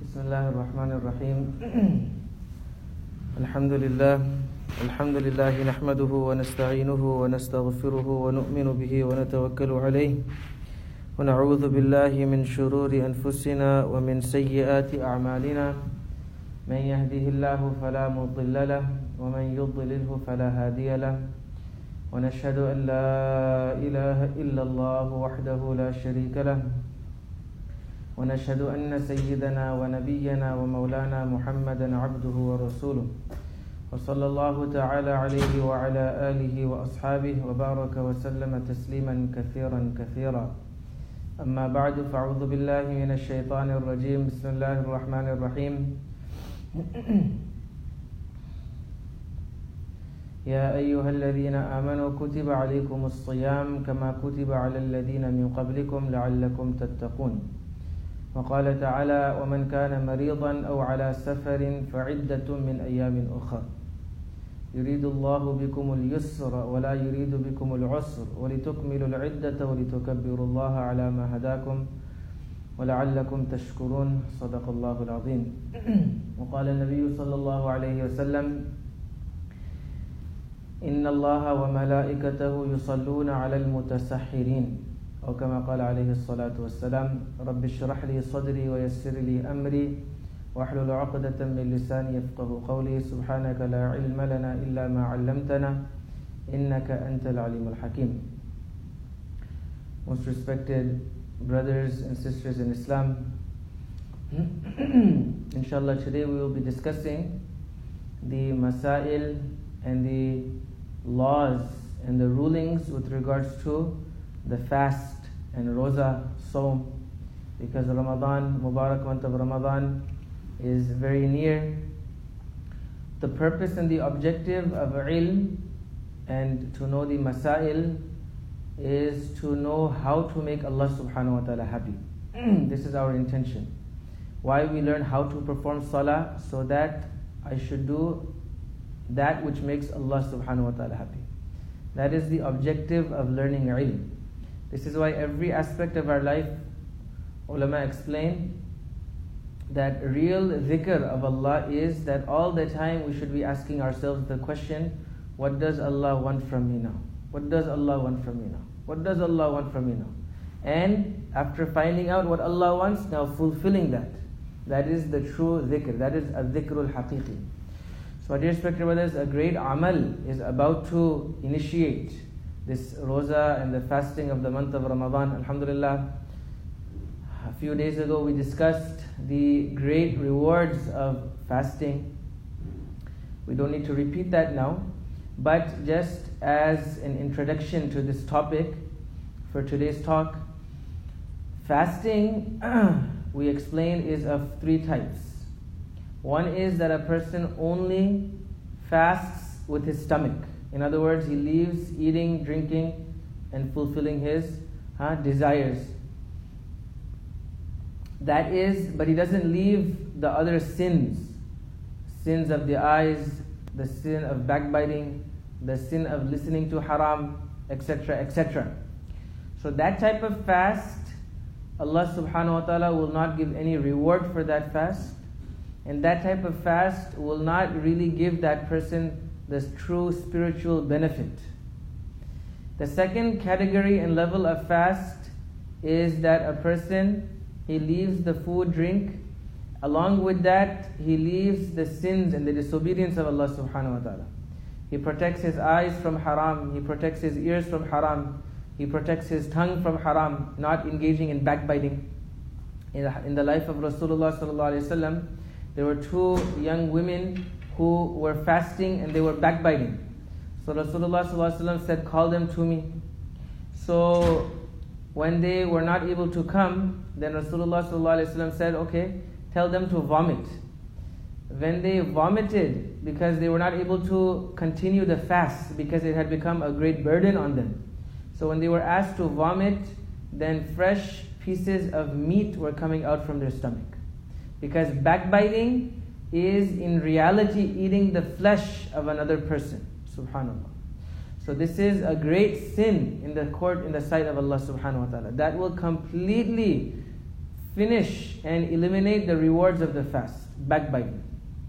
بسم الله الرحمن الرحيم الحمد لله نحمده ونستعينه ونستغفره ونؤمن به ونتوكل عليه ونعوذ بالله من شرور أنفسنا ومن سيئات أعمالنا من يهده الله فلا مضل له ومن يضلله فلا هادي له ونشهد أن لا إله إلا الله وحده لا شريك له ونشهد أن سيدنا ونبينا ومولانا محمدا عبده ورسوله وصلى الله تعالى عليه وعلى آله وأصحابه وبارك وسلم تسليما كثيرا أما بعد فأعوذ بالله من الشيطان الرجيم بسم الله الرحمن الرحيم يا أيها الذين آمنوا كتب عليكم الصيام كما كتب على الذين من قبلكم لعلكم تتقون وقال تعالى ومن كان مريضا أو على سفر فعدة من أيام أخر يريد الله بكم اليسر ولا يريد بكم العسر ولتكملوا العدة ولتكبروا الله على ما هداكم ولعلكم تشكرون صدق الله العظيم وقال النبي صلى الله عليه وسلم إن الله وملائكته يصلون على المتسحرين أو كما قال عليه الصلاة والسلام رب اشرح لي صدري ويسر لي أمري واحلل عقدة من لساني يفقه قولي سبحانك لا علم لنا إلا ما علمتنا إنك أنت العليم الحكيم. Most respected brothers and sisters in Islam, inshallah today we will be discussing the masail and the laws and the rulings with regards to the fast and roza, Sawm, because Ramadan, Mubarak month of Ramadan is very near. The purpose and the objective of ilm and to know the masail is to know how to make Allah subhanahu wa ta'ala happy. This is our intention. Why we learn how to perform salah, so that I should do that which makes Allah subhanahu wa ta'ala happy. That is the objective of learning ilm. This is why every aspect of our life, ulama explain that real dhikr of Allah is that all the time we should be asking ourselves the question, what does Allah want from me now? What does Allah want from me now? What does Allah want from me now? And after finding out what Allah wants, now fulfilling that. That is the true dhikr. That is a dhikrul haqiqi. So dear respected brothers, a great amal is about to initiate this roza and the fasting of the month of Ramadan. Alhamdulillah, a few days ago we discussed the great rewards of fasting. We don't need to repeat that now, but just as an introduction to this topic for today's talk, fasting, we explained, is of three types. One is that a person only fasts with his stomach. In other words, he leaves eating, drinking, and fulfilling his desires. That is, but he doesn't leave the other sins of the eyes, the sin of backbiting, the sin of listening to haram, etc., etc. So that type of fast, Allah subhanahu wa ta'ala will not give any reward for that fast, and that type of fast will not really give that person the true spiritual benefit. The second category and level of fast is that a person, he leaves the food, drink. Along with that, he leaves the sins and the disobedience of Allah subhanahu wa ta'ala. He protects his eyes from haram. He protects his ears from haram. He protects his tongue from haram, not engaging in backbiting. In the life of Rasulullah sallallahu alaihi wasallam, there were two young women who were fasting and they were backbiting. So Rasulullah sallallahu alaihi wasallam said, call them to me. So when they were not able to come, then Rasulullah sallallahu alaihi wasallam said, okay, tell them to vomit. When they vomited, because they were not able to continue the fast, because it had become a great burden on them. So when they were asked to vomit, then fresh pieces of meat were coming out from their stomach. Because backbiting is in reality eating the flesh of another person. Subhanallah. So this is a great sin in the court, in the sight of Allah subhanahu wa ta'ala. That will completely finish and eliminate the rewards of the fast, backbiting.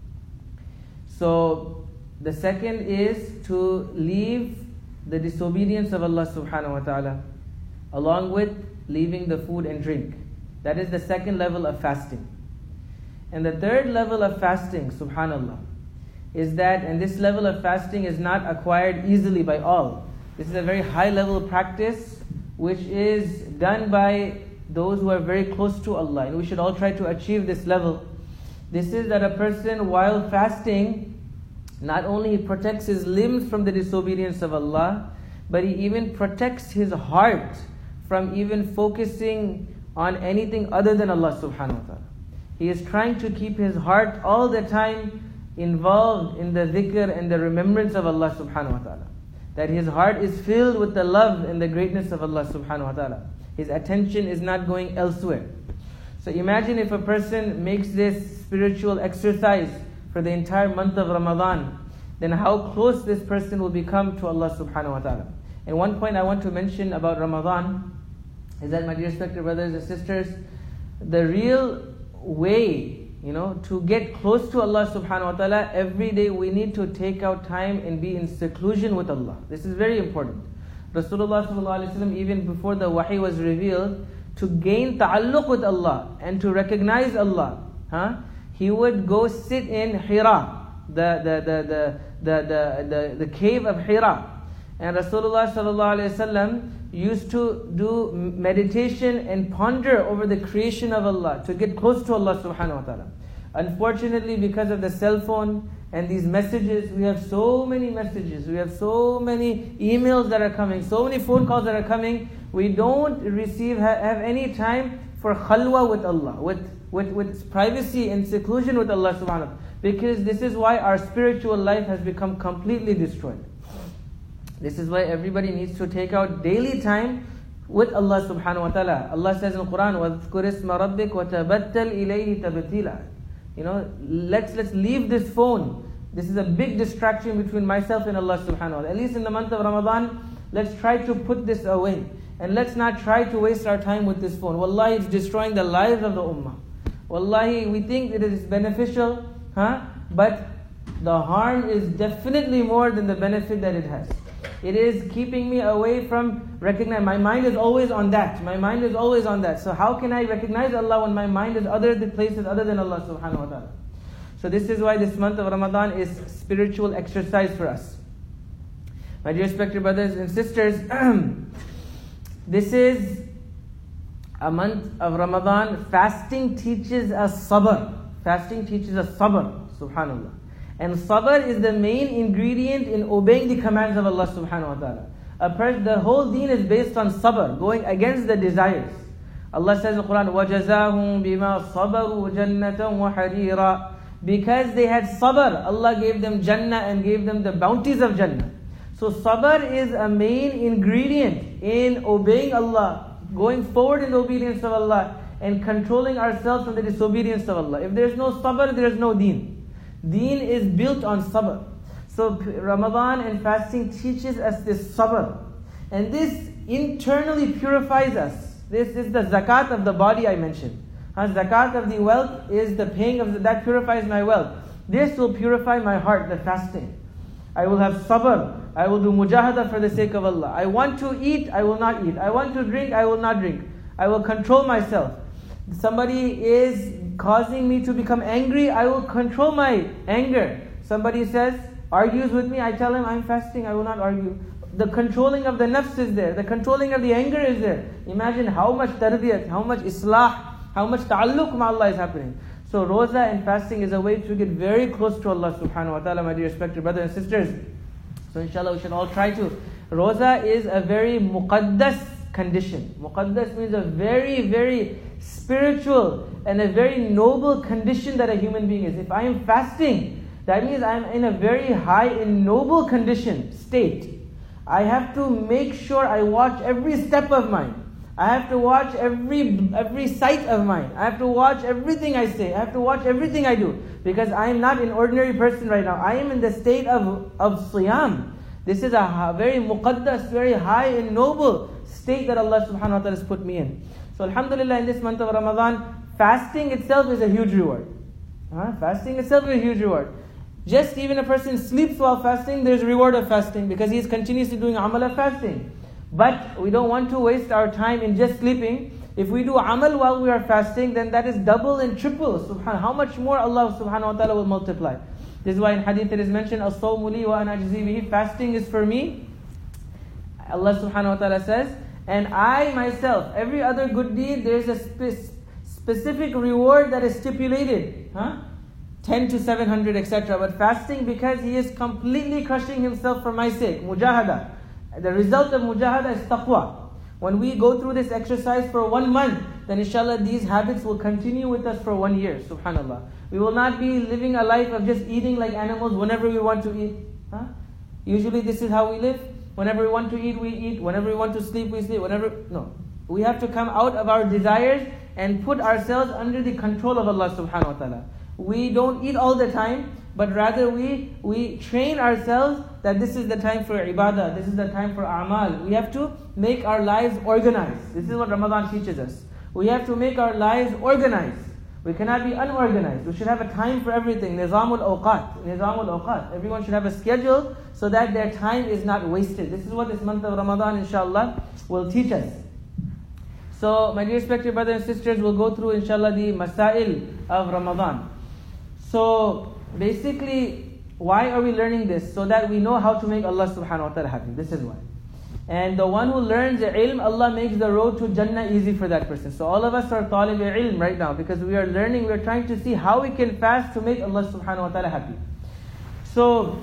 So the second is to leave the disobedience of Allah subhanahu wa ta'ala, along with leaving the food and drink. That is the second level of fasting. And the third level of fasting, subhanallah, is that, and this level of fasting is not acquired easily by all. This is a very high level of practice which is done by those who are very close to Allah. And we should all try to achieve this level. This is that a person, while fasting, not only protects his limbs from the disobedience of Allah, but he even protects his heart from even focusing on anything other than Allah subhanahu wa ta'ala. He is trying to keep his heart all the time involved in the dhikr and the remembrance of Allah subhanahu wa ta'ala. That his heart is filled with the love and the greatness of Allah subhanahu wa ta'ala. His attention is not going elsewhere. So imagine if a person makes this spiritual exercise for the entire month of Ramadan, then how close this person will become to Allah subhanahu wa ta'ala. And one point I want to mention about Ramadan is that, my dear respected brothers and sisters, the real way, to get close to Allah subhanahu wa ta'ala, every day we need to take out time and be in seclusion with Allah. This is very important. Rasulullah sallallahu alaihi wasallam, even before the wahi was revealed, to gain ta'alluq with Allah and to recognize Allah, he would go sit in Hira, the cave of Hira. And Rasulullah sallallahu alaihi wasallam used to do meditation and ponder over the creation of Allah to get close to Allah subhanahu wa ta'ala. Unfortunately, because of the cell phone and these messages, we have so many messages, we have so many emails that are coming, so many phone calls that are coming, we don't have any time for khalwa with Allah, with privacy and seclusion with Allah subhanahu wa ta'ala. Because this is why our spiritual life has become completely destroyed. This is why everybody needs to take out daily time with Allah subhanahu wa ta'ala. Allah says in the Quran, وَاذْكُرِ اسْمَ رَبِّكَ وَتَبَتَّلْ إِلَيْهِ تَبْتِيلًا. Let's leave this phone. This is a big distraction between myself and Allah subhanahu wa ta'ala. At least in the month of Ramadan, let's try to put this away. And let's not try to waste our time with this phone. Wallahi, it's destroying the lives of the ummah. Wallahi, we think it is beneficial, but the harm is definitely more than the benefit that it has. It is keeping me away from recognizing. My mind is always on that. My mind is always on that. So how can I recognize Allah when my mind is other than places other than Allah subhanahu wa ta'ala? So this is why this month of Ramadan is spiritual exercise for us. My dear respected brothers and sisters, this is a month of Ramadan. Fasting teaches us sabr. Fasting teaches us sabr, subhanallah. And sabr is the main ingredient in obeying the commands of Allah subhanahu wa ta'ala. The whole deen is based on sabr, going against the desires. Allah says in the Quran, وَجَزَاهُمْ بِمَا صَبَرُوا جَنَّةً وَحَرِيرًا. Because they had sabr, Allah gave them Jannah and gave them the bounties of Jannah. So sabr is a main ingredient in obeying Allah, going forward in obedience of Allah, and controlling ourselves from the disobedience of Allah. If there is no sabr, there is no deen. Deen is built on sabr. So Ramadan and fasting teaches us this sabr. And this internally purifies us. This is the zakat of the body I mentioned. Zakat of the wealth is the paying of that purifies my wealth. This will purify my heart, the fasting. I will have sabr. I will do mujahada for the sake of Allah. I want to eat, I will not eat. I want to drink, I will not drink. I will control myself. Somebody is causing me to become angry, I will control my anger. Somebody argues with me, I tell him I'm fasting, I will not argue. The controlling of the nafs is there. The controlling of the anger is there. Imagine how much tarbiyat, how much islah, how much ta'alluq ma Allah is happening. So roza and fasting is a way to get very close to Allah subhanahu wa ta'ala, my dear respected brothers and sisters. So inshallah we should all try to. Roza is a very muqaddas condition. Muqaddas means a very, very spiritual and a very noble condition that a human being is. If I am fasting, that means I am in a very high and noble state. I have to make sure I watch every step of mine. I have to watch every sight of mine. I have to watch everything I say. I have to watch everything I do. Because I am not an ordinary person right now. I am in the state of siyam. This is a very muqaddas, very high and noble state that Allah subhanahu wa ta'ala has put me in. So So alhamdulillah, in this month of Ramadan, fasting itself is a huge reward. Fasting itself is a huge reward. Just even a person sleeps while fasting, there's a reward of fasting because he is continuously doing amal of fasting. But we don't want to waste our time in just sleeping. If we do amal while we are fasting, then that is double and triple. Subhanallah, how much more Allah subhanahu wa ta'ala will multiply. This is why in hadith it is mentioned, As-sawmu li wa ana ajzi bihi. Fasting is for me. Allah subhanahu wa ta'ala says, and I myself, every other good deed, there is a specific reward that is stipulated. 10 to 700, etc. But fasting, because he is completely crushing himself for my sake. Mujahada. The result of mujahada is taqwa. When we go through this exercise for 1 month, then inshallah these habits will continue with us for 1 year. Subhanallah. We will not be living a life of just eating like animals whenever we want to eat. Usually this is how we live. Whenever we want to eat, we eat. Whenever we want to sleep, we sleep. No. We have to come out of our desires and put ourselves under the control of Allah subhanahu wa ta'ala. We don't eat all the time, but rather we train ourselves that this is the time for ibadah, this is the time for a'mal. We have to make our lives organized. This is what Ramadan teaches us. We have to make our lives organized. We cannot be unorganized. We should have a time for everything. Nizamul awqat. Everyone should have a schedule so that their time is not wasted. This is what this month of Ramadan, inshallah, will teach us. So, my dear respected brothers and sisters, we'll go through, inshallah, the masail of Ramadan. So, basically, why are we learning this? So that we know how to make Allah subhanahu wa ta'ala happy. This is why. And the one who learns the ilm, Allah makes the road to Jannah easy for that person. So all of us are talib ilm right now because we are learning, we are trying to see how we can fast to make Allah subhanahu wa ta'ala happy. So,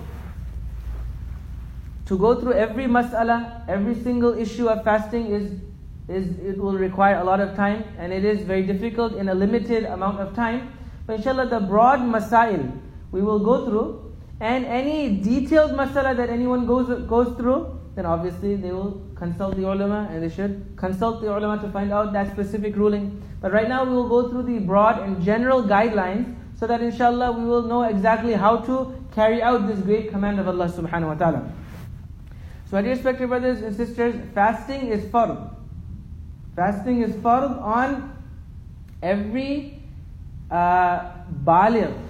to go through every mas'ala, every single issue of fasting it will require a lot of time, and it is very difficult in a limited amount of time. But inshallah, the broad masail we will go through, and any detailed masala that anyone goes through, then obviously they will consult the ulama, and they should consult the ulama to find out that specific ruling. But right now we will go through the broad and general guidelines, so that inshallah we will know exactly how to carry out this great command of Allah subhanahu wa ta'ala. So my dear respected brothers and sisters, fasting is fard. Fasting is fard on every baligh,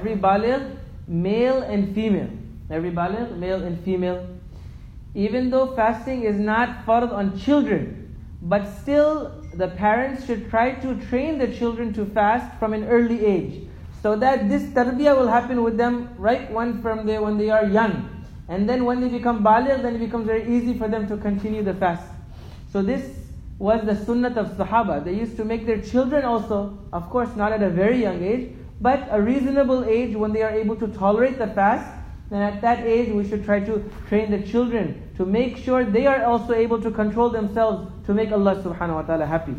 male and female. Every baligh, male and female. Even though fasting is not fard on children, but still the parents should try to train the children to fast from an early age, so that this tarbiyah will happen with them right when they are young. And then when they become baligh, then it becomes very easy for them to continue the fast. So this was the sunnat of Sahaba. They used to make their children also, of course not at a very young age, but a reasonable age when they are able to tolerate the fast. And at that age we should try to train the children to make sure they are also able to control themselves to make Allah subhanahu wa ta'ala happy.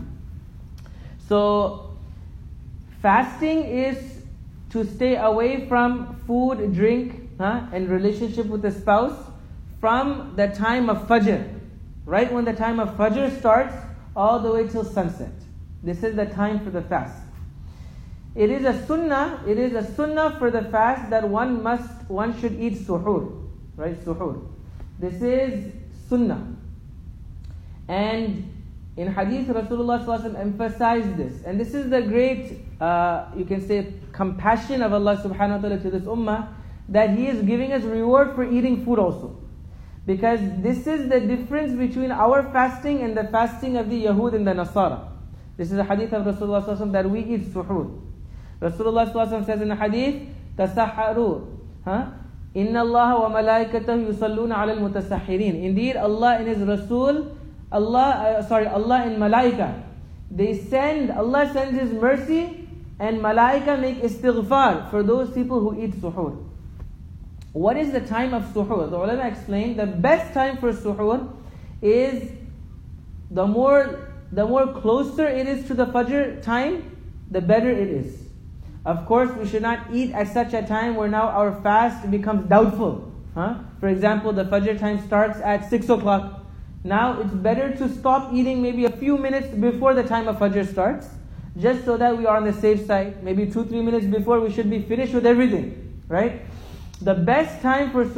So fasting is to stay away from food, drink, and relationship with the spouse from the time of Fajr. Right when the time of Fajr starts, all the way till sunset. This is the time for the fast. It is a sunnah for the fast that one should eat suhoor. Right, suhoor. This is sunnah. And in hadith, Rasulullah ﷺ emphasized this. And this is the great, you can say, compassion of Allah subhanahu wa ta'ala to this ummah, that He is giving us reward for eating food also. Because this is the difference between our fasting and the fasting of the Yahud and the Nasara. This is a hadith of Rasulullah ﷺ that we eat suhoor. Rasulullah ﷺ says in the hadith, tasahharu. Inna Allah wa malaikatahu yusalluna ala al-mutasahhirin. Indeed, Allah and His Rasul, Allah and Malaika, Allah sends His mercy, and Malaika make istighfar for those people who eat suhoor. What is the time of suhoor? The ulama explained the best time for suhoor is the more closer it is to the Fajr time, the better it is. Of course, we should not eat at such a time where now our fast becomes doubtful. For example, the Fajr time starts at 6 o'clock. Now it's better to stop eating maybe a few minutes before the time of Fajr starts, just so that we are on the safe side. Maybe 2-3 minutes before we should be finished with everything. Right? The best time for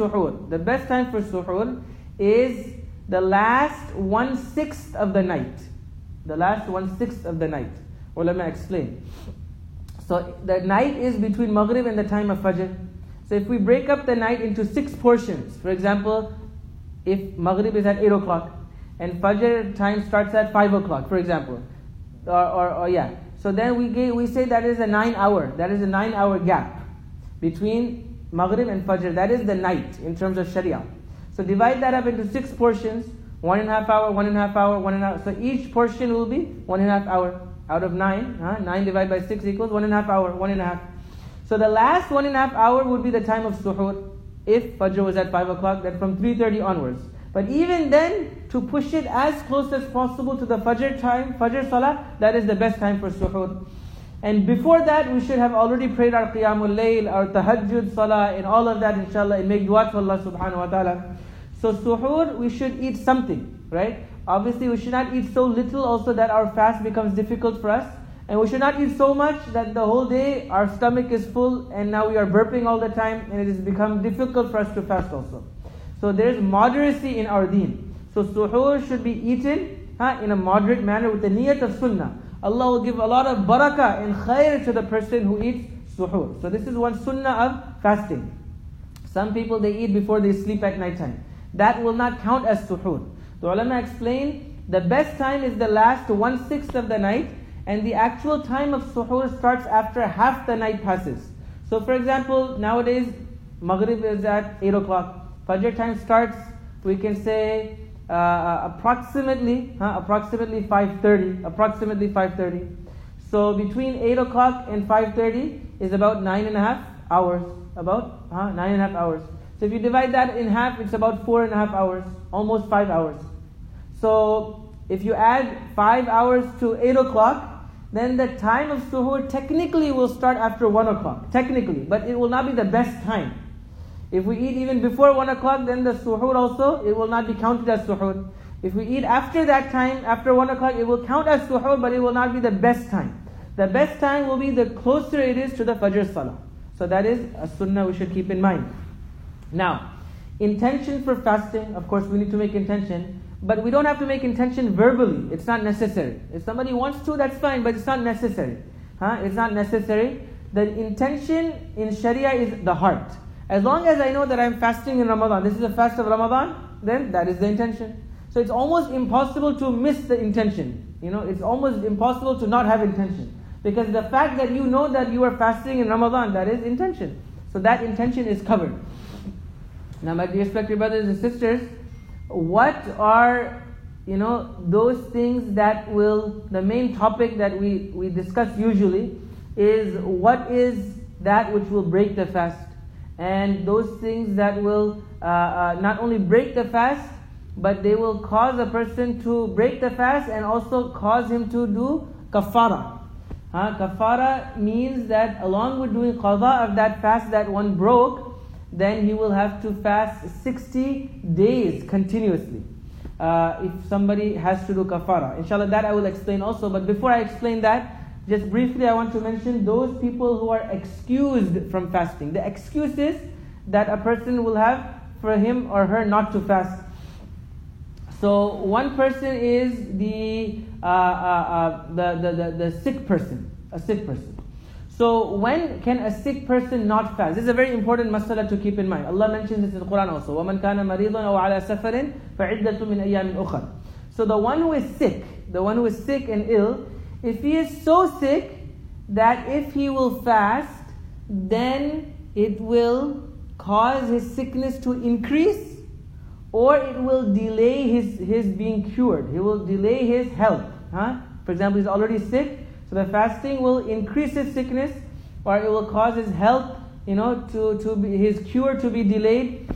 suhoor is the last 1/6 of the night. The last 1/6 of the night. Ulama explain. So the night is between Maghrib and the time of Fajr. So if we break up the night into 6 portions, for example, if Maghrib is at 8 o'clock and Fajr time starts at 5 o'clock, for example, so then we say that is a 9-hour. That is a 9-hour gap between Maghrib and Fajr. That is the night in terms of Sharia. So divide that up into 6 portions, 1.5 hour, 1.5 hour, 1.5. So each portion will be 1.5 hour out of 9. 9 divided by 6 equals 1.5 hour, 1.5. So the last 1.5 hour would be the time of suhoor. If Fajr was at 5 o'clock, then from 3:30 onwards. But even then, to push it as close as possible to the Fajr time, Fajr Salah, that is the best time for suhoor. And before that, we should have already prayed our Qiyamul Layl, our Tahajjud Salah, and all of that, inshallah, and make dua to Allah subhanahu wa ta'ala. So suhoor, we should eat something, right? Obviously, we should not eat so little also that our fast becomes difficult for us. And we should not eat so much that the whole day our stomach is full and now we are burping all the time and it has become difficult for us to fast also. So there is moderacy in our deen. So suhoor should be eaten in a moderate manner with the niyat of sunnah. Allah will give a lot of barakah and khair to the person who eats suhoor. So this is one sunnah of fasting. Some people, they eat before they sleep at night time. That will not count as suhoor. The ulama explain the best time is the last 1/6 of the night, and the actual time of suhoor starts after half the night passes. So for example, nowadays Maghrib is at 8 o'clock. Fajr time starts, we can say approximately 5:30. So between 8 o'clock and 5:30 is about 9.5 hours. About 9.5 hours. So if you divide that in half, it's about 4.5 hours, almost 5 hours. So if you add 5 hours to 8 o'clock, then the time of suhoor technically will start after 1 o'clock. Technically, but it will not be the best time. If we eat even before 1 o'clock, then the suhoor also, it will not be counted as suhoor. If we eat after that time, after 1 o'clock, it will count as suhoor, but it will not be the best time. The best time will be the closer it is to the Fajr Salah. So that is a sunnah we should keep in mind. Now, intention for fasting, of course we need to make intention, but we don't have to make intention verbally. It's not necessary. If somebody wants to, that's fine, but it's not necessary. It's not necessary. The intention in Sharia is the heart. As long as I know that I'm fasting in Ramadan, this is a fast of Ramadan, then that is the intention. So it's almost impossible to miss the intention. It's almost impossible to not have intention. Because the fact that you know that you are fasting in Ramadan, that is intention. So that intention is covered. Now, my dear respected brothers and sisters, what are those things that the main topic that we discuss usually is what is that which will break the fast, and those things that will not only break the fast, but they will cause a person to break the fast and also cause him to do kafara. Kafara means that along with doing qada of that fast that one broke, then he will have to fast 60 days continuously. If somebody has to do kafara. Inshallah, that I will explain also. But before I explain that, just briefly I want to mention those people who are excused from fasting. The excuses that a person will have for him or her not to fast. So one person is the sick person, a sick person. So when can a sick person not fast? This is a very important masala to keep in mind. Allah mentions this in the Quran also. وَمَنْ كَانَ مَرِيضًا أَوْ عَلَى سَفَرٍ فَعِدَّةٌ مِنْ أَيَّامٍ أُخَرٍ. So the one who is sick and ill, if he is so sick that if he will fast, then it will cause his sickness to increase, or it will delay his being cured. He will delay his health. For example, he's already sick, so the fasting will increase his sickness, or it will cause his health, his cure to be delayed.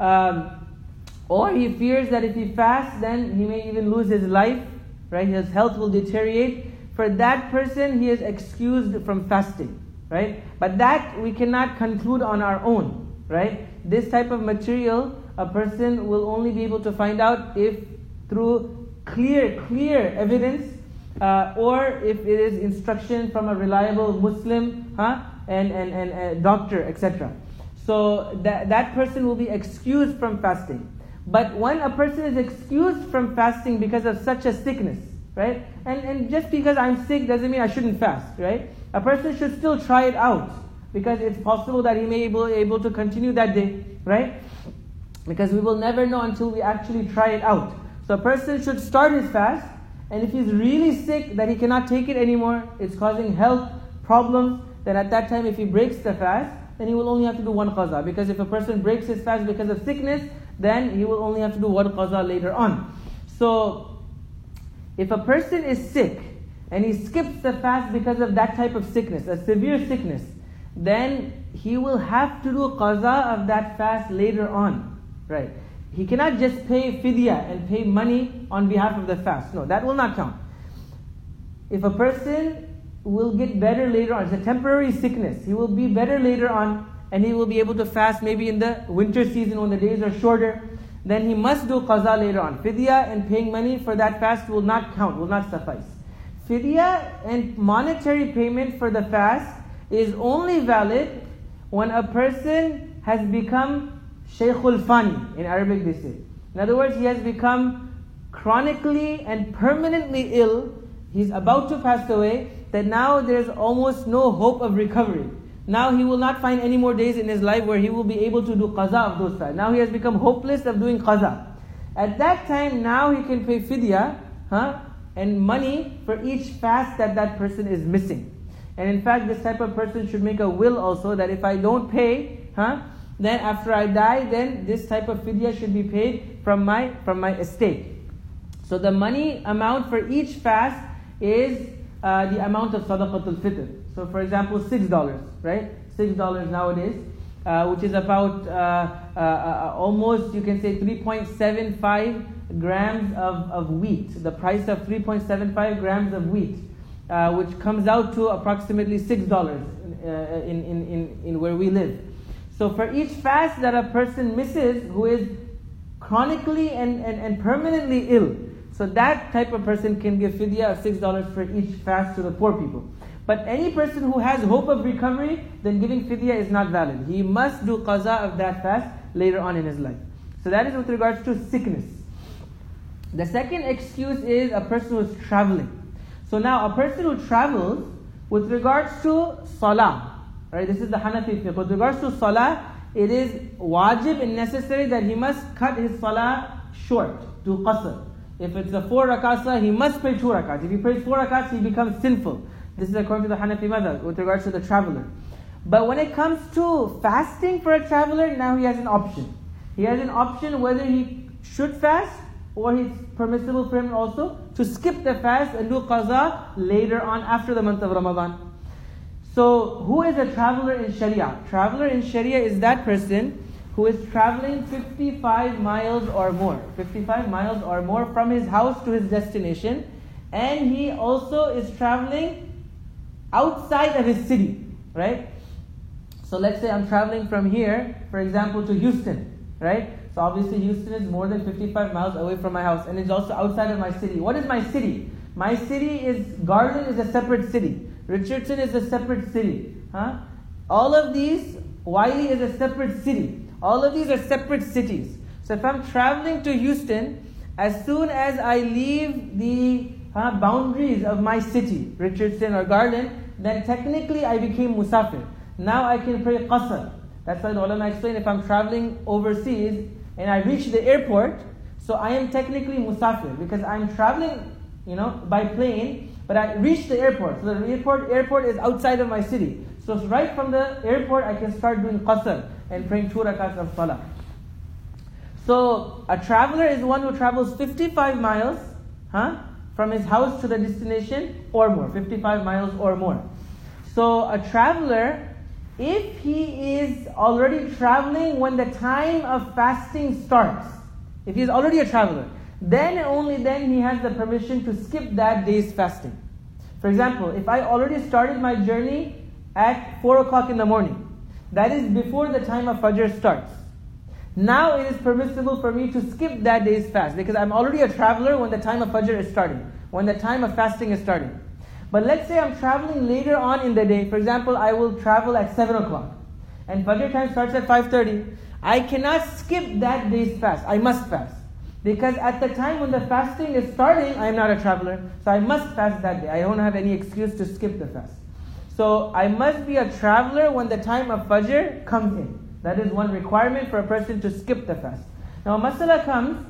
Or he fears that if he fasts, then he may even lose his life, right? His health will deteriorate. For that person, he is excused from fasting, right? But that we cannot conclude on our own, right? This type of material, a person will only be able to find out if through clear evidence, or if it is instruction from a reliable Muslim, and a doctor, etc. So that person will be excused from fasting. But when a person is excused from fasting because of such a sickness, right? And just because I'm sick doesn't mean I shouldn't fast, right? A person should still try it out, because it's possible that he may be able to continue that day, right? Because we will never know until we actually try it out. So a person should start his fast, and if he's really sick that he cannot take it anymore, it's causing health problems, then at that time if he breaks the fast, then he will only have to do one qaza. Because if a person breaks his fast because of sickness, then he will only have to do one qaza later on. So if a person is sick and he skips the fast because of that type of sickness, a severe sickness, then he will have to do qaza of that fast later on, right? He cannot just pay fidya and pay money on behalf of the fast. No, that will not count. If a person will get better later on, it's a temporary sickness, he will be better later on, and he will be able to fast maybe in the winter season when the days are shorter, then he must do qaza later on. Fidya and paying money for that fast will not count, will not suffice. Fidya and monetary payment for the fast is only valid when a person has become Shaykhul Fani, in Arabic they say. In other words, he has become chronically and permanently ill, he's about to pass away, that now there's almost no hope of recovery. Now he will not find any more days in his life where he will be able to do qaza of those fasts. Now he has become hopeless of doing qaza. At that time, now he can pay fidya and money for each fast that that person is missing. And in fact, this type of person should make a will also, that if I don't pay, then after I die, then this type of fidya should be paid from my estate. So the money amount for each fast is the amount of sadaqatul fitr. So for example, $6, right? $6 nowadays, which is about almost, you can say, 3.75 grams of wheat. The price of 3.75 grams of wheat, which comes out to approximately $6 in where we live. So for each fast that a person misses who is chronically and permanently ill, so that type of person can give fidya of $6 for each fast to the poor people. But any person who has hope of recovery, then giving fidya is not valid. He must do qaza of that fast later on in his life. So that is with regards to sickness. The second excuse is a person who is traveling. So now a person who travels, with regards to salah, right? This is the Hanafi fiqh. With regards to salah, it is wajib and necessary that he must cut his salah short, do qasr. If it's a 4 rakats, he must pray 2 rakats. If he prays 4 rakats, he becomes sinful. This is according to the Hanafi madhab with regards to the traveler. But when it comes to fasting for a traveler, now he has an option. He has an option whether he should fast, or it's permissible for him also to skip the fast and do qaza later on after the month of Ramadan. So who is a traveler in Sharia? Traveler in Sharia is that person who is traveling 55 miles or more. 55 miles or more from his house to his destination. And he also is traveling outside of his city, right? So let's say I'm traveling from here, for example, to Houston, right? So obviously Houston is more than 55 miles away from my house, and it's also outside of my city. What is my city? My city is, Garden is a separate city. Richardson is a separate city. All of these, Wiley is a separate city. All of these are separate cities. So if I'm traveling to Houston, as soon as I leave the boundaries of my city, Richardson or Garden, then technically I became musafir. Now I can pray qasr. That's why the ulama explain, if I'm traveling overseas and I reach the airport, so I am technically musafir because I'm traveling, by plane, but I reach the airport. So the airport is outside of my city. So right from the airport, I can start doing qasr and praying 2 rakats of salah. So a traveler is one who travels 55 miles, from his house to the destination or more, 55 miles or more. So a traveler, if he is already traveling when the time of fasting starts, if he is already a traveler, then and only then he has the permission to skip that day's fasting. For example, if I already started my journey at 4 o'clock in the morning, that is before the time of Fajr starts. Now it is permissible for me to skip that day's fast because I'm already a traveler when the time of Fajr is starting, when the time of fasting is starting. But let's say I'm traveling later on in the day. For example, I will travel at 7 o'clock and Fajr time starts at 5:30. I cannot skip that day's fast. I must fast. Because at the time when the fasting is starting, I am not a traveler. So I must fast that day. I don't have any excuse to skip the fast. So I must be a traveler when the time of Fajr comes in. That is one requirement for a person to skip the fast. Now masala comes,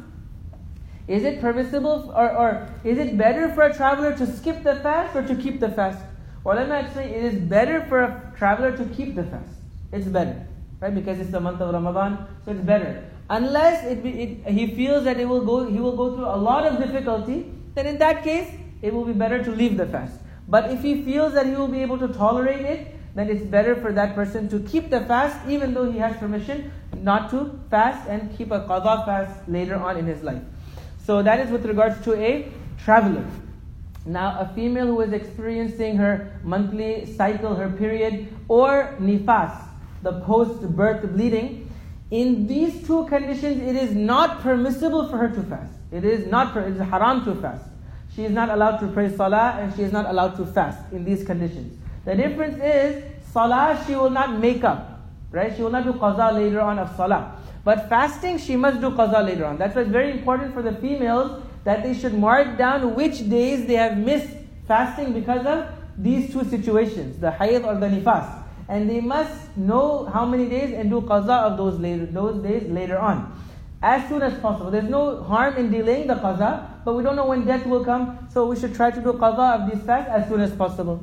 is it permissible or is it better for a traveler to skip the fast or to keep the fast? Ulama actually, it is better for a traveler to keep the fast. It's better, right? Because it's the month of Ramadan, so it's better. Unless he feels that he will go through a lot of difficulty, then in that case, it will be better to leave the fast. But if he feels that he will be able to tolerate it, then it's better for that person to keep the fast, even though he has permission not to fast and keep a qadha fast later on in his life. So that is with regards to a traveler. Now, a female who is experiencing her monthly cycle, her period, or nifas, the post-birth bleeding, in these two conditions, it is not permissible for her to fast. It is haram to fast. She is not allowed to pray salah and she is not allowed to fast in these conditions. The difference is, salah she will not make up, right? She will not do qaza later on of salah. But fasting, she must do qaza later on. That's why it's very important for the females that they should mark down which days they have missed fasting because of these two situations, the hayd or the nifas. And they must know how many days and do qaza of those days later on, as soon as possible. There's no harm in delaying the qaza, but we don't know when death will come, so we should try to do qaza of these fasts as soon as possible.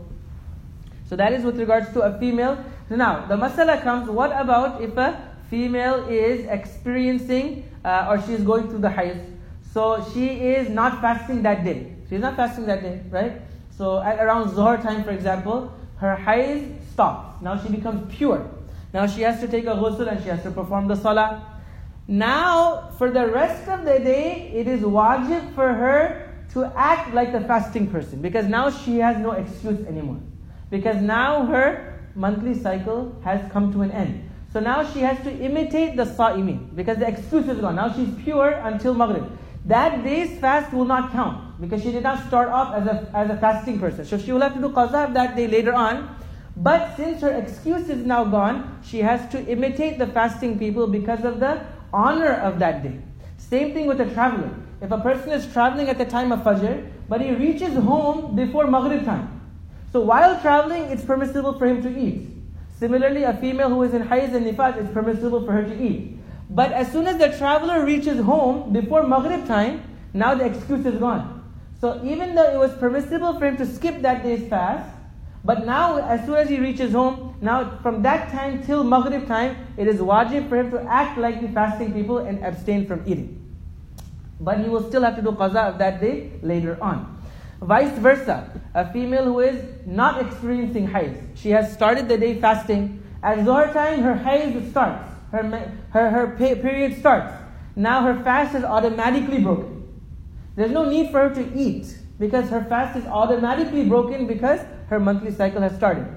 So that is with regards to a female. Now, the masala comes, what about if a female is experiencing or she is going through the hayd? So she is not fasting that day. She is not fasting that day, right? So at around Zuhr time, for example, her hayd stops. Now she becomes pure. Now she has to take a ghusl and she has to perform the salah. Now, for the rest of the day, it is wajib for her to act like the fasting person, because now she has no excuse anymore. Because now her monthly cycle has come to an end. So now she has to imitate the sa'imin, because the excuse is gone. Now she's pure until Maghrib. That day's fast will not count, because she did not start off as a fasting person. So she will have to do qaza of that day later on. But since her excuse is now gone, she has to imitate the fasting people because of the honor of that day. Same thing with a traveler. If a person is traveling at the time of Fajr, but he reaches home before Maghrib time. So while traveling, it's permissible for him to eat. Similarly, a female who is in hayd and nifas, it's permissible for her to eat. But as soon as the traveler reaches home before Maghrib time, now the excuse is gone. So even though it was permissible for him to skip that day's fast, but now as soon as he reaches home, now from that time till Maghrib time, it is wajib for him to act like the fasting people and abstain from eating. But he will still have to do qaza of that day later on. Vice versa, a female who is not experiencing hayd, she has started the day fasting. At Zuhr time, her hayd starts. Her period starts. Now her fast is automatically broken. There's no need for her to eat, because her fast is automatically broken because her monthly cycle has started.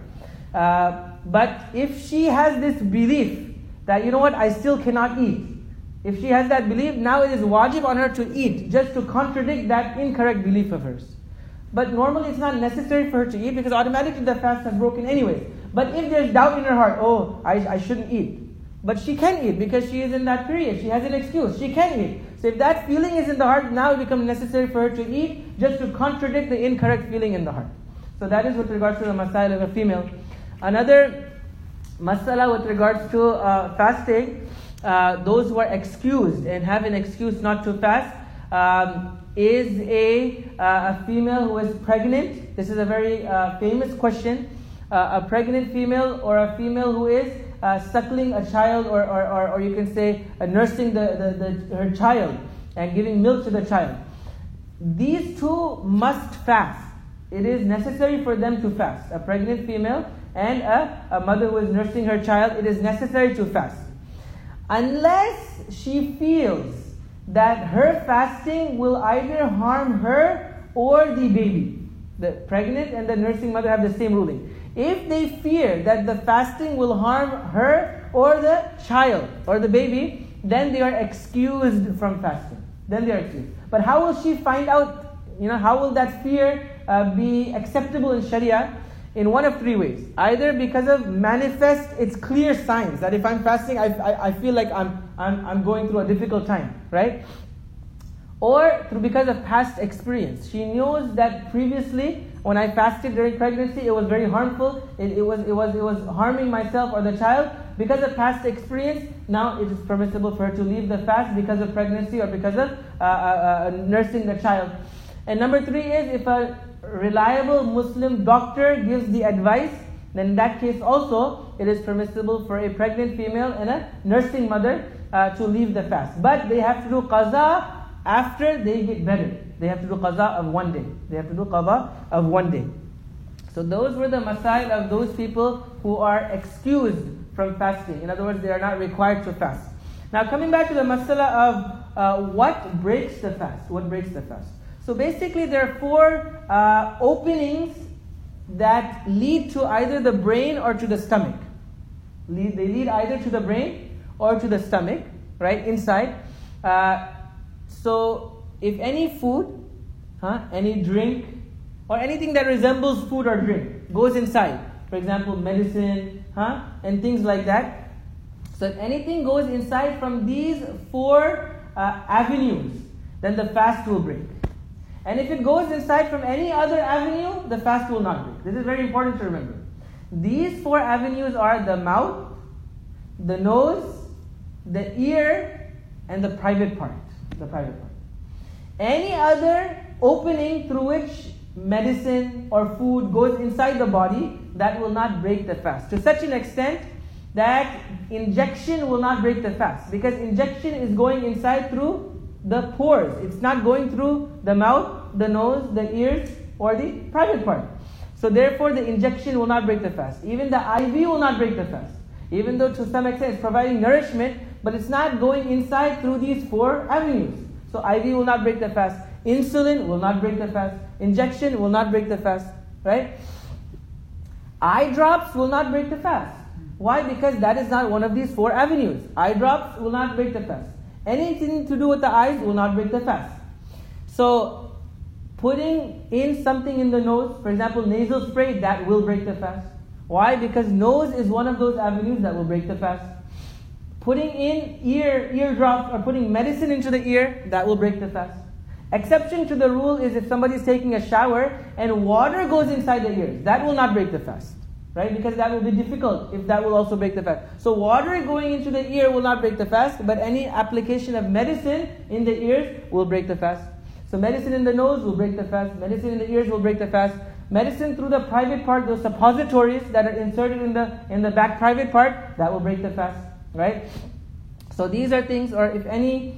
But if she has this belief that, you know what, I still cannot eat. If she has that belief, now it is wajib on her to eat, just to contradict that incorrect belief of hers. But normally it's not necessary for her to eat, because automatically the fast has broken anyways. But if there's doubt in her heart, I shouldn't eat. But she can eat because she is in that period. She has an excuse. She can eat. So if that feeling is in the heart, now it becomes necessary for her to eat, just to contradict the incorrect feeling in the heart. So that is with regards to the masail of a female. Another masala with regards to fasting, those who are excused and have an excuse not to fast, is a female who is pregnant. This is a very famous question. A pregnant female or a female who is suckling a child, or you can say nursing her child and giving milk to the child. These two must fast. It is necessary for them to fast. A pregnant female and a mother who is nursing her child, it is necessary to fast. Unless she feels that her fasting will either harm her or the baby. The pregnant and the nursing mother have the same ruling. If they fear that the fasting will harm her or the child or the baby, then they are excused from fasting. Then they are excused. But how will she find out, how will that fear be acceptable in Sharia? In one of three ways. Either because of manifest, it's clear signs that if I'm fasting, I feel like I'm going through a difficult time, right? or because of past experience. She knows that previously, when I fasted during pregnancy, it was very harmful. It was harming myself or the child. Because of past experience, now it is permissible for her to leave the fast because of pregnancy or because of nursing the child. And number 3 is, if a reliable Muslim doctor gives the advice, then in that case also, it is permissible for a pregnant female and a nursing mother to leave the fast. But they have to do qaza after they get better. They have to do qaza of 1 day. They have to do qaza of 1 day. So those were the masail of those people who are excused from fasting. In other words, they are not required to fast. Now coming back to the masala of what breaks the fast. What breaks the fast? So basically there are 4 openings that lead to either the brain or to the stomach. They lead either to the brain or to the stomach, right, inside. So if any food, any drink, or anything that resembles food or drink goes inside, for example, medicine, and things like that. So if anything goes inside from these 4 avenues, then the fast will break. And if it goes inside from any other avenue, the fast will not break. This is very important to remember. These 4 avenues are the mouth, the nose, the ear, and the private part. The private part. Any other opening through which medicine or food goes inside the body, that will not break the fast. To such an extent that injection will not break the fast. Because injection is going inside through the pores. It's not going through the mouth, the nose, the ears, or the private part. So therefore the injection will not break the fast. Even the IV will not break the fast. Even though to some extent it's providing nourishment, but it's not going inside through these 4 avenues. So IV will not break the fast. Insulin will not break the fast. Injection will not break the fast. Right? Eye drops will not break the fast. Why? Because that is not one of these 4 avenues. Eye drops will not break the fast. Anything to do with the eyes will not break the fast. So, putting in something in the nose, for example, nasal spray, that will break the fast. Why? Because nose is one of those avenues that will break the fast. Putting in ear drops or putting medicine into the ear, that will break the fast. Exception to the rule is if somebody is taking a shower and water goes inside the ears, that will not break the fast. Right? Because that will be difficult if that will also break the fast. So water going into the ear will not break the fast, but any application of medicine in the ears will break the fast. So medicine in the nose will break the fast. Medicine in the ears will break the fast. Medicine through the private part, those suppositories that are inserted in the back private part, that will break the fast. Right? So these are things, or if any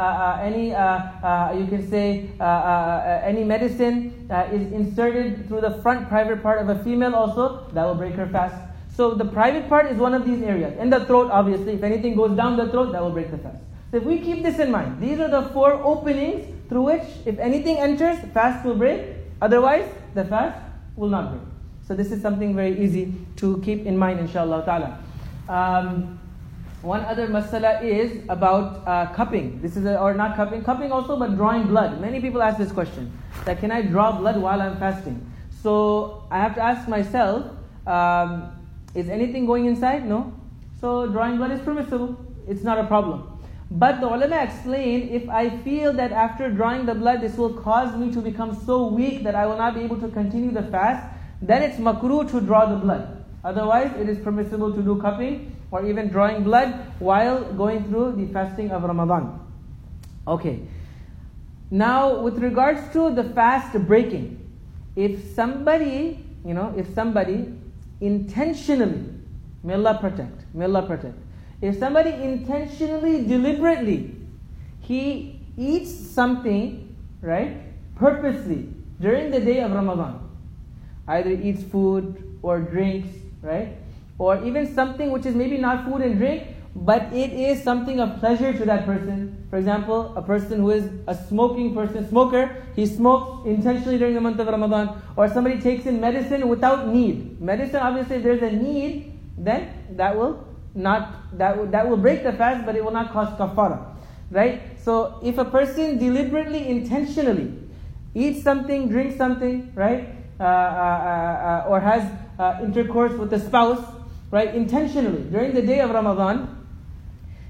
you can say any medicine is inserted through the front private part of a female also, that will break her fast. So the private part is one of these areas. In the throat, obviously, if anything goes down the throat, that will break the fast. So if we keep this in mind, these are the 4 openings through which, if anything enters, fast will break. Otherwise, the fast will not break. So this is something very easy to keep in mind, inshallah ta'ala. One other masala is about cupping. This is or not cupping also, but drawing blood. Many people ask this question, that can I draw blood while I'm fasting? So I have to ask myself, is anything going inside? No. So drawing blood is permissible. It's not a problem. But the ulama explain, if I feel that after drawing the blood, this will cause me to become so weak that I will not be able to continue the fast, then it's makruh to draw the blood. Otherwise, it is permissible to do cupping or even drawing blood while going through the fasting of Ramadan. Okay. Now, with regards to the fast breaking, if somebody intentionally, may Allah protect, if somebody intentionally, deliberately, he eats something, right, purposely, during the day of Ramadan, either eats food or drinks, right, or even something which is maybe not food and drink, but it is something of pleasure to that person. For example, a person who is a smoker, he smokes intentionally during the month of Ramadan, or somebody takes in medicine without need. Medicine, obviously, if there's a need, then that will break the fast, but it will not cause kafara, right? So if a person deliberately, intentionally eats something, drinks something, right, or has intercourse with the spouse, right, intentionally during the day of Ramadan,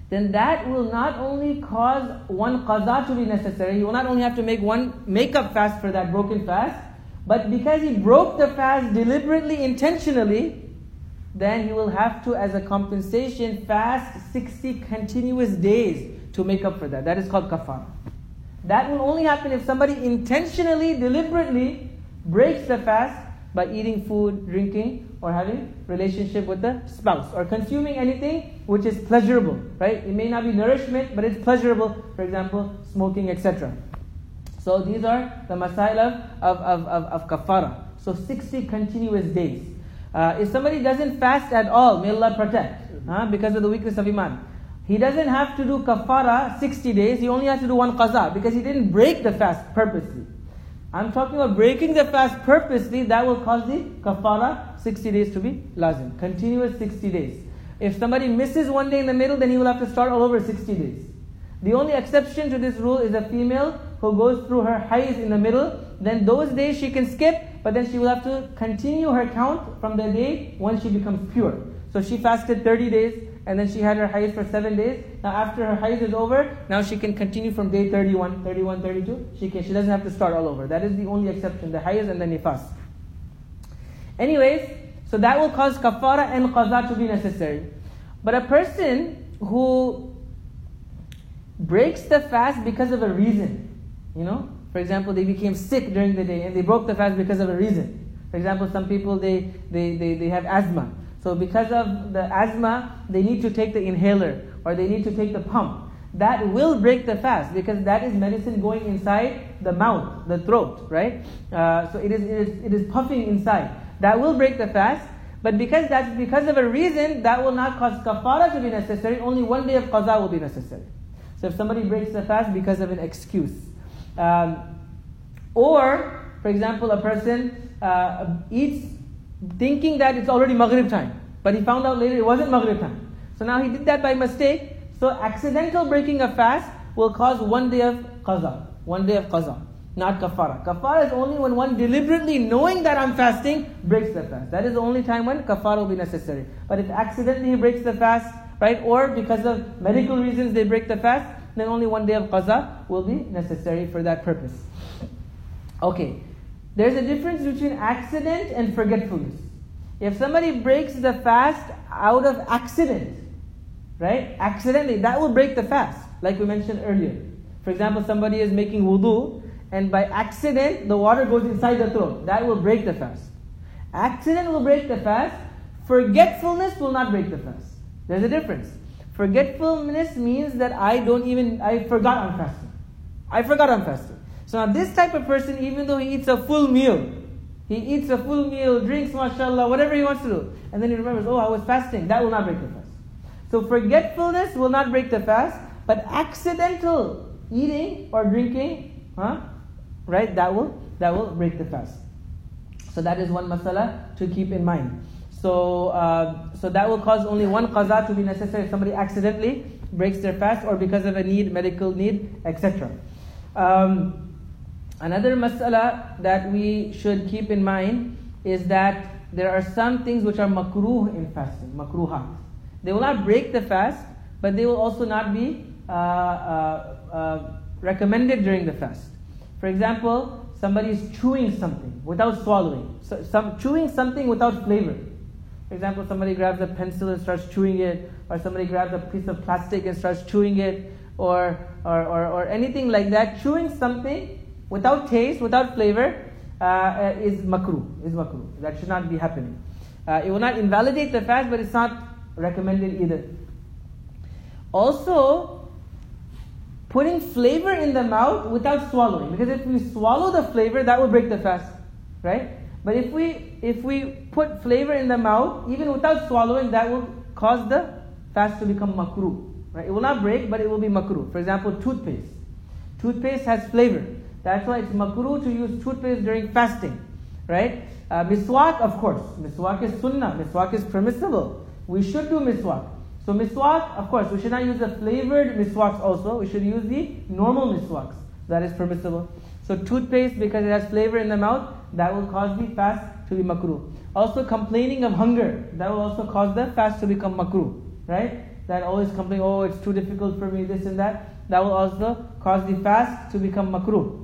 then that will not only cause one qaza to be necessary, he will not only have to make one make-up fast for that broken fast, but because he broke the fast deliberately, intentionally, then he will have to, as a compensation, fast 60 continuous days to make up for that. That is called kafara. That will only happen if somebody intentionally, deliberately breaks the fast by eating food, drinking, or having relationship with the spouse, or consuming anything which is pleasurable, right? It may not be nourishment, but it's pleasurable. For example, smoking, etc. So these are the masail of kafara. So 60 continuous days. If somebody doesn't fast at all, may Allah protect, because of the weakness of iman, he doesn't have to do kafara 60 days, he only has to do one qaza, because he didn't break the fast purposely. I'm talking about breaking the fast purposely, that will cause the kafara 60 days to be lazim, continuous 60 days. If somebody misses one day in the middle, then he will have to start all over 60 days. The only exception to this rule is a female who goes through her hayz in the middle, then those days she can skip, but then she will have to continue her count from the day when she becomes pure. So she fasted 30 days, and then she had her hayz for 7 days. Now after her hayz is over, now she can continue from day 31, 32. She doesn't have to start all over. That is the only exception, the hayz and the nifas. Anyways, so that will cause kafara and qaza to be necessary. But a person who breaks the fast because of a reason, for example, they became sick during the day and they broke the fast because of a reason. For example, some people, they have asthma. So because of the asthma, they need to take the inhaler or they need to take the pump. That will break the fast because that is medicine going inside the mouth, the throat, right? So it is puffing inside. That will break the fast. But because that's because of a reason, that will not cause kafara to be necessary. Only one day of qaza will be necessary. So if somebody breaks the fast because of an excuse. Or, for example, a person eats thinking that it's already Maghrib time, but he found out later it wasn't Maghrib time. So now he did that by mistake. So accidental breaking of fast will cause one day of qaza. One day of qaza, not kafara. Kafara is only when one deliberately, knowing that I'm fasting, breaks the fast. That is the only time when kafara will be necessary. But if accidentally he breaks the fast, right, or because of medical reasons they break the fast, then only one day of qaza will be necessary for that purpose. Okay. There's a difference between accident and forgetfulness. If somebody breaks the fast out of accident, right? Accidentally, that will break the fast, like we mentioned earlier. For example, somebody is making wudu, and by accident, the water goes inside the throat. That will break the fast. Accident will break the fast. Forgetfulness will not break the fast. There's a difference. Forgetfulness means that I forgot I'm fasting. So now this type of person, even though he eats a full meal, drinks mashallah, whatever he wants to do, and then he remembers, I was fasting, that will not break the fast. So forgetfulness will not break the fast, but accidental eating or drinking, right, that will break the fast. So that is one masala to keep in mind. So that will cause only one qaza to be necessary if somebody accidentally breaks their fast or because of a need, medical need, etc. Another mas'ala that we should keep in mind is that there are some things which are makruh in fasting, makruhat. They will not break the fast, but they will also not be recommended during the fast. For example, somebody is chewing something without swallowing, chewing something without flavor. For example, somebody grabs a pencil and starts chewing it, or somebody grabs a piece of plastic and starts chewing it, or anything like that. Chewing something without taste, without flavor, is makruh. That should not be happening. It will not invalidate the fast, but it's not recommended either. Also, putting flavor in the mouth without swallowing, because if we swallow the flavor, that will break the fast, right? But if we put flavor in the mouth, even without swallowing, that will cause the fast to become makruh. Right? It will not break, but it will be makruh. For example, toothpaste. Toothpaste has flavor. That's why it's makruh to use toothpaste during fasting. Right? Miswak, of course. Miswak is sunnah. Miswak is permissible. We should do miswak. So miswak, of course, we should not use the flavored miswaks also. We should use the normal miswaks. That is permissible. So toothpaste, because it has flavor in the mouth, that will cause the fast to be makruh. Also complaining of hunger, that will also cause the fast to become makruh. Right? that always complain, oh, it's too difficult for me, this and that, that will also cause the fast to become makruh.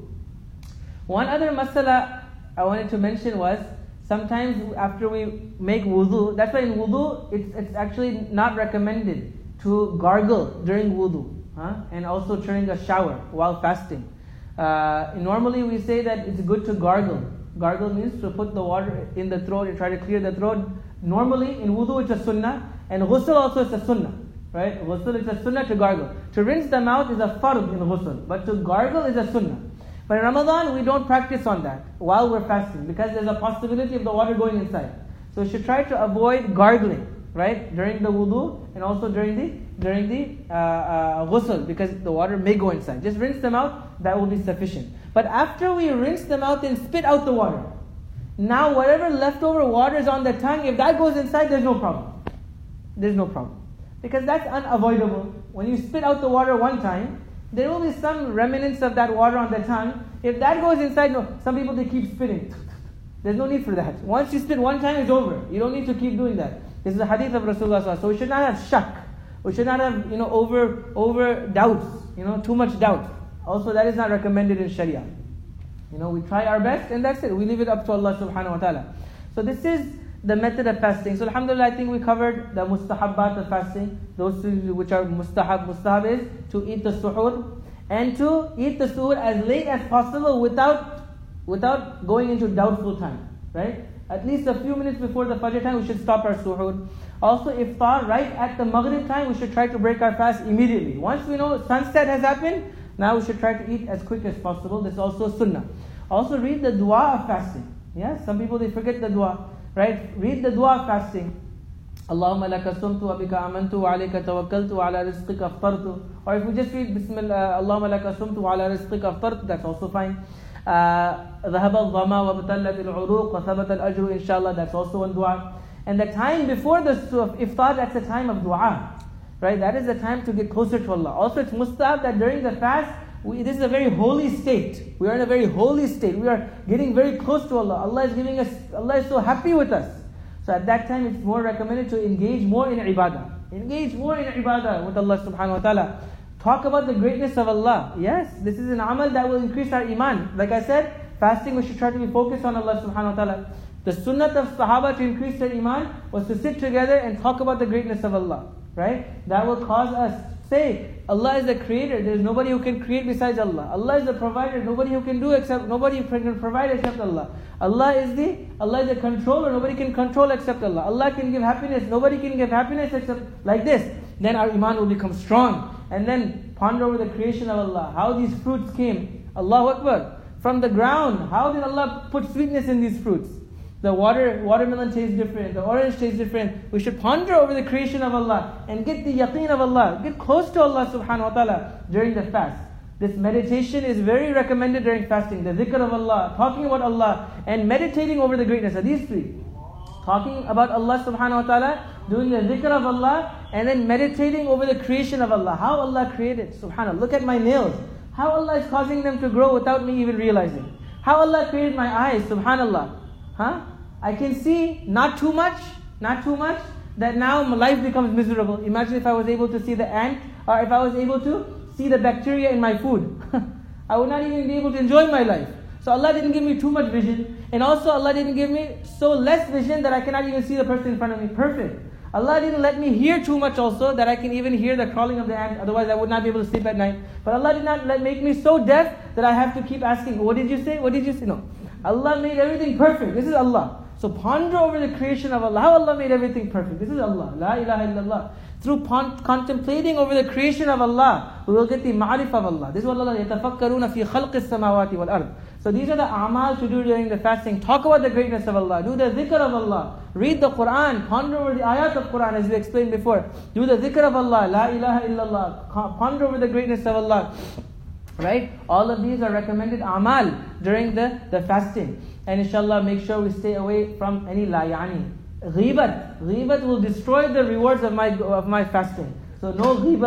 One other masala I wanted to mention was, sometimes after we make wudu, that's why in wudu, it's actually not recommended to gargle during wudu, and also during a shower while fasting. Normally we say that it's good to gargle. Gargle means to put the water in the throat and try to clear the throat. Normally in wudu it's a sunnah, and ghusl also is a sunnah. Right? Ghusl is a sunnah to gargle. To rinse the mouth is a fard in ghusl, but to gargle is a sunnah. But in Ramadan we don't practice on that while we're fasting, because there's a possibility of the water going inside. So we should try to avoid gargling, right, during the wudu and also during the ghusl, because the water may go inside. Just rinse them out, that will be sufficient. But after we rinse them out and spit out the water, now whatever leftover water is on the tongue, if that goes inside, there's no problem. There's no problem. Because that's unavoidable. When you spit out the water one time, there will be some remnants of that water on the tongue. If that goes inside, no. Some people, they keep spitting. There's no need for that. Once you spit one time, it's over. You don't need to keep doing that. This is a hadith of Rasulullah. So we should not have shak. We should not have, over doubts. Too much doubt. Also, that is not recommended in Sharia. We try our best and that's it. We leave it up to Allah subhanahu wa ta'ala. So this is the method of fasting. So alhamdulillah, I think we covered the mustahabbat of fasting. Those things which are mustahab. Mustahab is to eat the suhoor, and to eat the suhoor as late as possible without going into doubtful time. Right? At least a few minutes before the Fajr time, we should stop our suhoor. Also, iftar right at the Maghrib time, we should try to break our fast immediately. Once we know sunset has happened, now we should try to eat as quick as possible. This is also sunnah. Also read the dua of fasting. Yeah, some people, they forget the dua. Right? Read the dua of fasting. Allahumma laka sumtu wa bika amantu wa alayka tawakkaltu wa ala rizqika aftartu. Or if we just read Bismillah, Allahumma laka sumtu wa ala rizqika aftartu, that's also fine. ذهب الظما وابتلت العروق وثبت الأجر inshallah, that's also one dua. And the time before the iftar, that's the time of dua. Right? That is the time to get closer to Allah. Also, it's mustahab that during the fast, this is a very holy state. We are in a very holy state. We are getting very close to Allah. Allah is so happy with us. So at that time, it's more recommended to engage more in ibadah. Engage more in ibadah with Allah subhanahu wa ta'ala. Talk about the greatness of Allah. Yes, this is an amal that will increase our iman. Like I said, fasting, we should try to be focused on Allah subhanahu wa ta'ala. The sunnah of Sahaba to increase their iman was to sit together and talk about the greatness of Allah. Right? That will cause us say, Allah is the creator. There is nobody who can create besides Allah. Allah is the provider. Nobody can provide except Allah. Allah is the controller. Nobody can control except Allah. Allah can give happiness. Nobody can give happiness except like this. Then our iman will become strong. And then ponder over the creation of Allah. How these fruits came. Allahu Akbar. From the ground. How did Allah put sweetness in these fruits? The watermelon tastes different, the orange tastes different. We should ponder over the creation of Allah and get the yaqeen of Allah. Get close to Allah subhanahu wa ta'ala during the fast. This meditation is very recommended during fasting. The dhikr of Allah, talking about Allah, and meditating over the greatness of these three. Talking about Allah subhanahu wa ta'ala, doing the dhikr of Allah, and then meditating over the creation of Allah. How Allah created, subhanAllah. Look at my nails. How Allah is causing them to grow without me even realizing. How Allah created my eyes, subhanAllah. I can see not too much, that now my life becomes miserable. Imagine if I was able to see the ant, or if I was able to see the bacteria in my food. I would not even be able to enjoy my life. So Allah didn't give me too much vision, and also Allah didn't give me so less vision that I cannot even see the person in front of me. Perfect. Allah didn't let me hear too much also, that I can even hear the crawling of the ant, otherwise I would not be able to sleep at night. But Allah did not make me so deaf that I have to keep asking, what did you say? What did you say? No. Allah made everything perfect. This is Allah. So ponder over the creation of Allah. How Allah made everything perfect. This is Allah. La ilaha illallah. Through contemplating over the creation of Allah, we will get the ma'rif of Allah. This is what Allah يَتَفَكَّرُونَ فِي خَلْقِ السَّمَاوَاتِ وَالْأَرْضِ. So these are the a'mal to do during the fasting. Talk about the greatness of Allah. Do the dhikr of Allah. Read the Quran. Ponder over the ayat of Quran as we explained before. Do the dhikr of Allah. La ilaha illallah. Ponder over the greatness of Allah. Right? All of these are recommended amal during the fasting. And inshallah, make sure we stay away from any layani. Ghibat will destroy the rewards of my fasting. So no ghibat,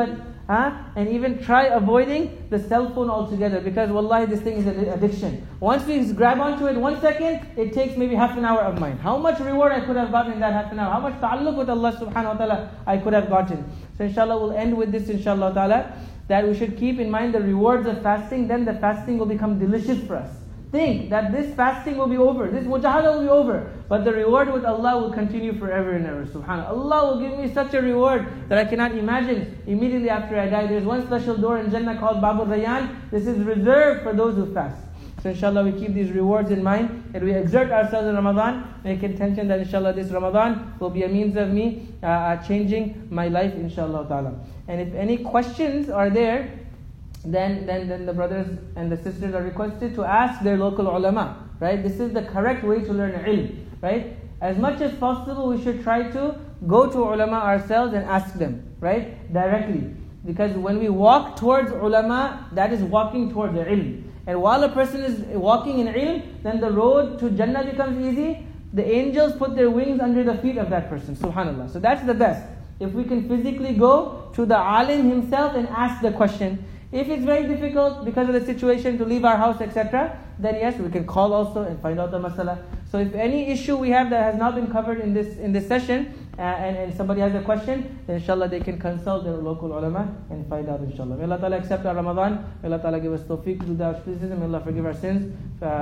And even try avoiding the cell phone altogether, because wallahi this thing is an addiction. Once we grab onto it 1 second, it takes maybe half an hour of mine. How much reward I could have gotten in that half an hour? How much ta'alluq with Allah subhanahu wa ta'ala I could have gotten? So inshallah we'll end with this inshallah ta'ala, that we should keep in mind the rewards of fasting. Then the fasting will become delicious for us. Think that this fasting will be over, this mujahada will be over, but the reward with Allah will continue forever and ever. Subhanallah. Allah will give me such a reward that I cannot imagine immediately after I die. There's one special door in Jannah called Babur Rayyan. This is reserved for those who fast. So inshallah we keep these rewards in mind, and we exert ourselves in Ramadan, make intention that inshallah this Ramadan will be a means of me changing my life inshallah ta'ala. And if any questions are there, then the brothers and the sisters are requested to ask their local ulama, right? This is the correct way to learn ilm, right? As much as possible we should try to go to ulama ourselves and ask them, right? Directly. Because when we walk towards ulama, that is walking towards the ilm. And while a person is walking in ilm, then the road to Jannah becomes easy. The angels put their wings under the feet of that person, subhanallah. So that's the best. If we can physically go to the alim himself and ask the question. If it's very difficult because of the situation to leave our house, etc., then yes, we can call also and find out the masala. So if any issue we have that has not been covered in this session, and somebody has a question, then inshallah they can consult their local ulama and find out inshallah. May Allah Ta'ala accept our Ramadan. May Allah Ta'ala give us tawfiq to do that criticism. May Allah forgive our sins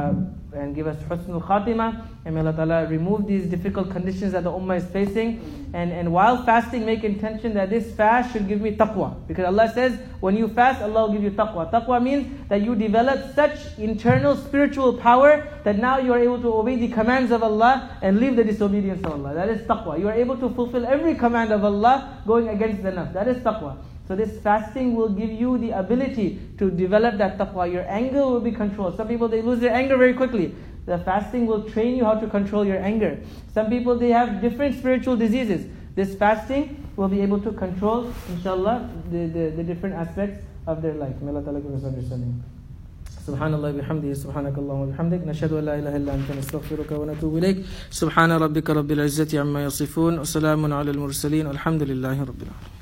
and give us husnul khatimah. And may Allah Ta'ala remove these difficult conditions that the ummah is facing. And while fasting, make intention that this fast should give me taqwa. Because Allah says, when you fast, Allah will give you taqwa. Taqwa means that you develop such internal spiritual power that now you are able to obey the commands of Allah and leave the disobedience of Allah. That is taqwa. You are able to fulfill every command of Allah going against the nafs. That is taqwa. So this fasting will give you the ability to develop that taqwa. Your anger will be controlled. Some people, they lose their anger very quickly. The fasting will train you how to control your anger. Some people, they have different spiritual diseases. This fasting will be able to control, inshallah, the different aspects of their life. May Allah Ta'ala give us understanding. Subhanallah bihamdihi, subhanakallahumma bihamdik, nashhadu an la ilaha illa anta nastaghfiruka wa natubu ilayk. Subhana rabbika rabbil izzati amma yasifun, wa salamun ala al-mursaleen, alhamdulillahi rabbil alamin.